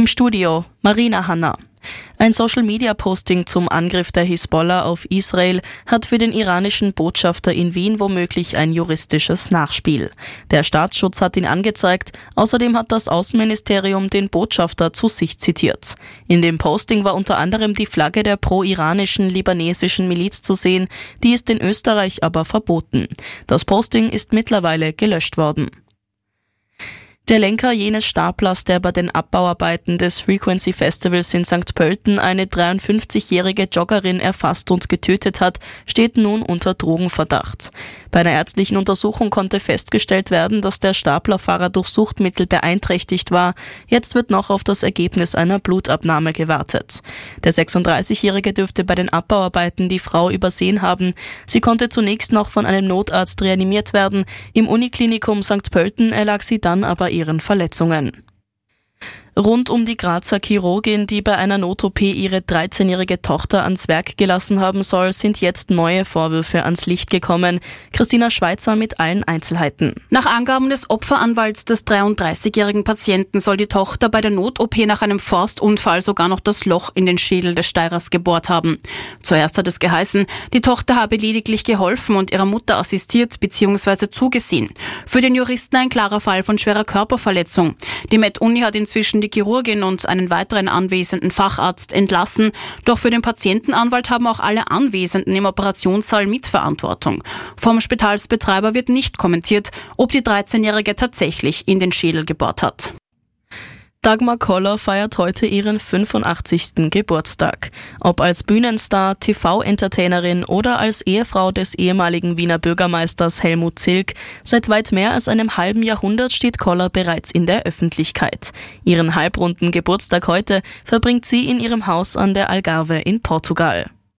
Im Studio Marina Hanna. Ein Social-Media-Posting zum Angriff der Hisbollah auf Israel hat für den iranischen Botschafter in Wien womöglich ein juristisches Nachspiel. Der Staatsschutz hat ihn angezeigt, außerdem hat das Außenministerium den Botschafter zu sich zitiert. In dem Posting war unter anderem die Flagge der pro-iranischen libanesischen Miliz zu sehen, die ist in Österreich aber verboten. Das Posting ist mittlerweile gelöscht worden. Der Lenker jenes Staplers, der bei den Abbauarbeiten des Frequency Festivals in St. Pölten eine 53-jährige Joggerin erfasst und getötet hat, steht nun unter Drogenverdacht. Bei einer ärztlichen Untersuchung konnte festgestellt werden, dass der Staplerfahrer durch Suchtmittel beeinträchtigt war. Jetzt wird noch auf das Ergebnis einer Blutabnahme gewartet. Der 36-Jährige dürfte bei den Abbauarbeiten die Frau übersehen haben. Sie konnte zunächst noch von einem Notarzt reanimiert werden. Im Uniklinikum St. Pölten erlag sie dann aber ihren Verletzungen. Rund um die Grazer Chirurgin, die bei einer Not-OP ihre 13-jährige Tochter ans Werk gelassen haben soll, sind jetzt neue Vorwürfe ans Licht gekommen. Christina Schweizer mit allen Einzelheiten. Nach Angaben des Opferanwalts des 33-jährigen Patienten soll die Tochter bei der Not-OP nach einem Forstunfall sogar noch das Loch in den Schädel des Steirers gebohrt haben. Zuerst hat es geheißen, die Tochter habe lediglich geholfen und ihrer Mutter assistiert bzw. zugesehen. Für den Juristen ein klarer Fall von schwerer Körperverletzung. Die Med-Uni hat inzwischen die Chirurgin und einen weiteren anwesenden Facharzt entlassen. Doch für den Patientenanwalt haben auch alle Anwesenden im Operationssaal Mitverantwortung. Vom Spitalsbetreiber wird nicht kommentiert, ob die 13-Jährige tatsächlich in den Schädel gebohrt hat. Dagmar Koller feiert heute ihren 85. Geburtstag. Ob als Bühnenstar, TV-Entertainerin oder als Ehefrau des ehemaligen Wiener Bürgermeisters Helmut Zilk, seit weit mehr als einem halben Jahrhundert steht Koller bereits in der Öffentlichkeit. Ihren halbrunden Geburtstag heute verbringt sie in ihrem Haus an der Algarve in Portugal.